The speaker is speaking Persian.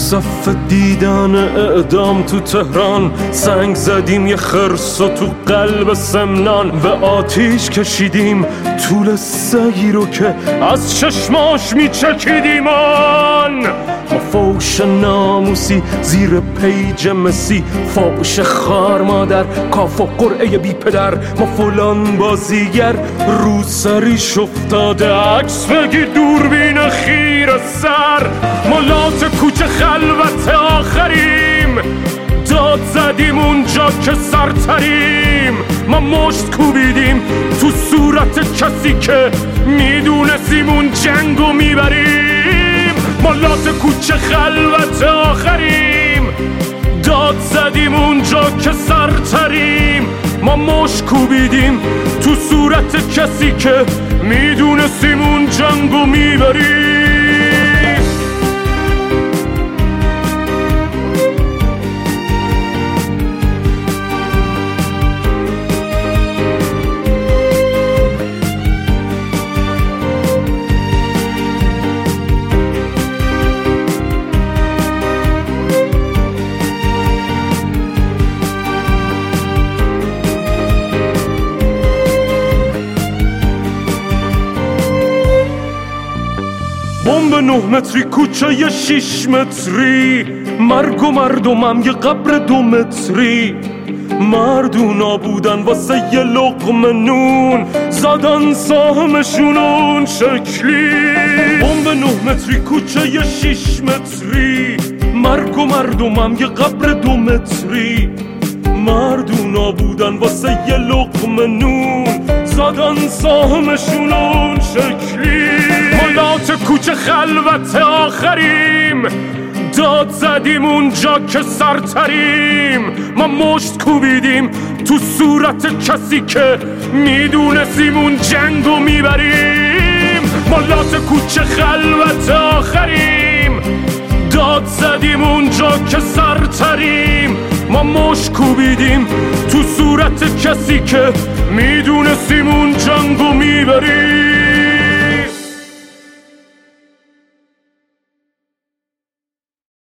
صف دیدن اعدام تو تهران، سنگ زدیم یه خرس و تو قلب سمنان، و آتیش کشیدیم طول سگی رو که از چشماش میچکیدیم آن. ما فوش ناموسی زیر پیج مسی، فوش خار مادر کاف و قرعه بی پدر، ما فلان بازیگر رو سریش افتاده عکس بگی دوربین خیر سر، ما لات کوچه خلوت آخریم، داد زدیم اونجا که سرتریم، ما مشت کوبیدیم تو صورت کسی که میدونستیم اون جنگو میبریم، ما لات کوچه خلوت آخریم، داد زدیم اونجا که سرتریم، ما مشت کوبیدیم تو صورت کسی که میدونستیم اون جنگو میبریم. بمب 9 متری کوچه 6 متری، مرگ و مردمم یه قبر 2 متری، مردونا بودن واسه یه لقمه نون، زدن سهمشون اون شکلی. بمب 9 متری کوچه 6 متری، مرگ و مردمم یه قبر 2 متری، مردونا بودن واسه یه لقمه نون، زدن سهمشون اون شکلی. مالات کوچه خلوت آخریم، داد زدیم اونجا که سرتریم، ما مشت کوبیدیم تو صورت کسی که میدونستیم اون جنگو میبریم، مالات کوچه خلوت آخریم، داد زدیم اونجا که سرتریم، ما مشت کوبیدیم تو صورت کسی که میدونستیم اون جنگو میبریم.